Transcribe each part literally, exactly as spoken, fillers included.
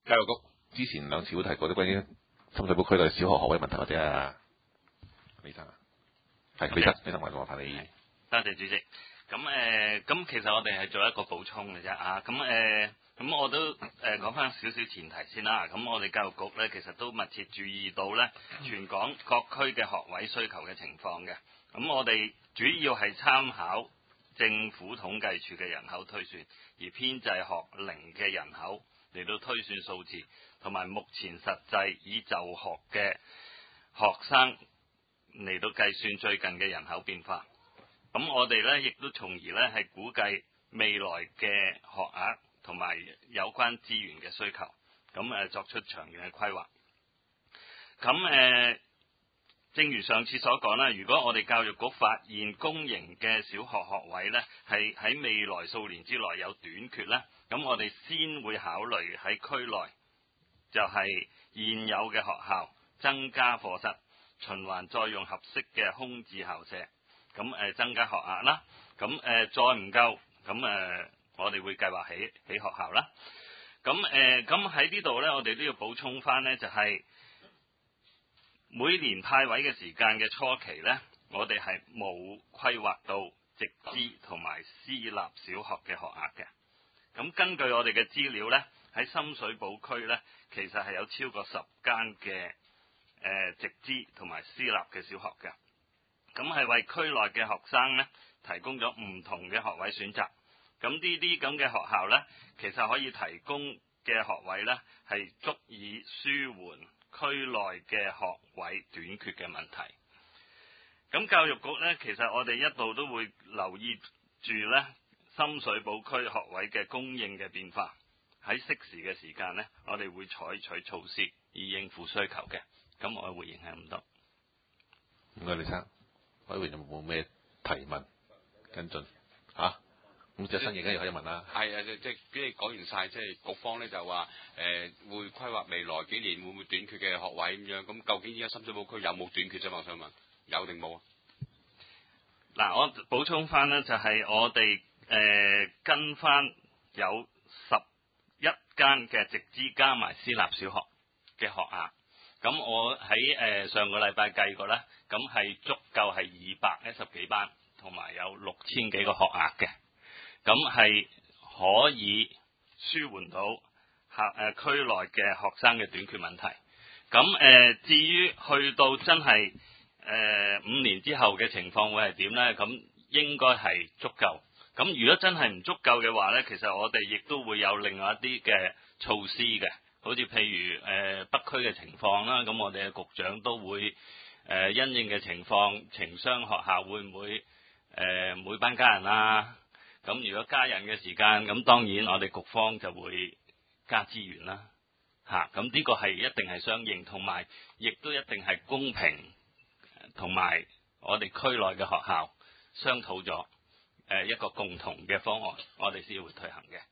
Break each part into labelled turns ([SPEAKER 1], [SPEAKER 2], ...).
[SPEAKER 1] 教育局之前兩次會提過啲關於深水埗區內小學學位問題，或者啊，李生啊，係李生，李生，麻煩你。
[SPEAKER 2] 多謝主席。咁誒，咁、呃、其實我哋係做一個補充嘅啫啊。咁誒，咁、呃、我都誒講翻少少前提先啦。咁我哋教育局咧，其實都密切注意到咧全港各區嘅學位需求嘅情況嘅。咁我哋主要係參考政府統計處嘅人口推算，而編製學齡嘅人口嚟到推算數字，同埋目前實際已就學嘅學生嚟到計算最近嘅人口變化。咁我哋咧亦都從而咧係估計未來嘅學額同埋有關資源嘅需求，咁誒作出長遠嘅規劃。咁誒、呃，正如上次所講啦，如果我哋教育局發現公營嘅小學學位咧係喺未來數年之內有短缺咧，咁我哋先會考慮喺區內就係現有嘅學校增加課室，循環再用合適嘅空置校舍。咁誒增加學額啦，咁誒再唔夠，咁誒我哋會計劃起起學校啦。咁誒咁喺呢度咧，我哋都要補充翻咧，就係每年派位嘅時間嘅初期咧，我哋係冇規劃到直資同埋私立小學嘅學額嘅。咁根據我哋嘅資料咧，喺深水埗區咧，其實係有超過十間嘅誒直資同埋私立嘅小學嘅。咁係為區內嘅學生咧提供咗唔同嘅學位選擇。咁呢啲咁嘅學校咧，其實可以提供嘅學位咧係足以舒緩區內嘅學位短缺嘅問題。咁教育局咧，其實我哋一度都會留意住咧深水埗區學位嘅供應嘅變化。喺適時嘅時間咧，我哋會採取措施以應付需求嘅。咁我嘅回應係咁多。
[SPEAKER 1] 唔該，李生。委員有冇咩提問跟進嚇？咁隻新嘢梗係可以問啦。
[SPEAKER 3] 係啊，即係俾你講完晒，即係局方咧就話誒、呃、會規劃未來幾年會唔會短缺嘅學位咁樣。咁究竟而家深水埗區有冇短缺啫？我想問，有定冇啊？
[SPEAKER 2] 嗱，我補充翻咧，就係我哋誒、呃、跟翻有十一間嘅直資加埋私立小學嘅學額。咁我喺誒、呃、上個禮拜計過咧，咁係足夠係二百一十幾班，同埋有六千幾個學額嘅，咁係可以舒緩到客誒、呃、區內嘅學生嘅短缺問題。咁誒、呃、至於去到真係誒、呃、五年之後嘅情況會係點咧？咁應該係足夠。咁如果真係唔足夠嘅話咧，其實我哋亦都會有另外一啲嘅措施嘅。好似譬如誒、呃、北區嘅情況啦，咁我哋嘅局長都會誒、呃、因應嘅情況，情商學校會唔會誒、呃、每班加人啦？咁如果加人嘅時間，咁當然我哋局方就會加資源啦，嚇。咁呢個係一定係相應，同埋亦都一定係公平，同埋我哋區內嘅學校商討咗誒一個共同嘅方案，我哋先會推行嘅。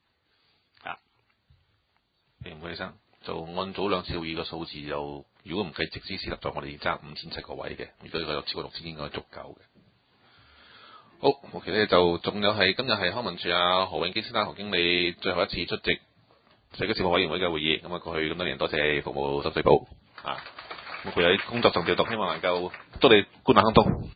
[SPEAKER 1] 唔該，醫生。就按早兩次會議嘅數字，就如果唔計直資私立，就我哋爭五千七個位嘅。如果佢有超過六千，應該足夠嘅。好，OK咧，就仲有係今日係康文署啊何永基先生何經理最後一次出席社區事務委員會嘅會議。咁啊，過去咁多年多謝服務深水埗啊。咁佢喺工作上調動，希望能夠祝你官運亨通。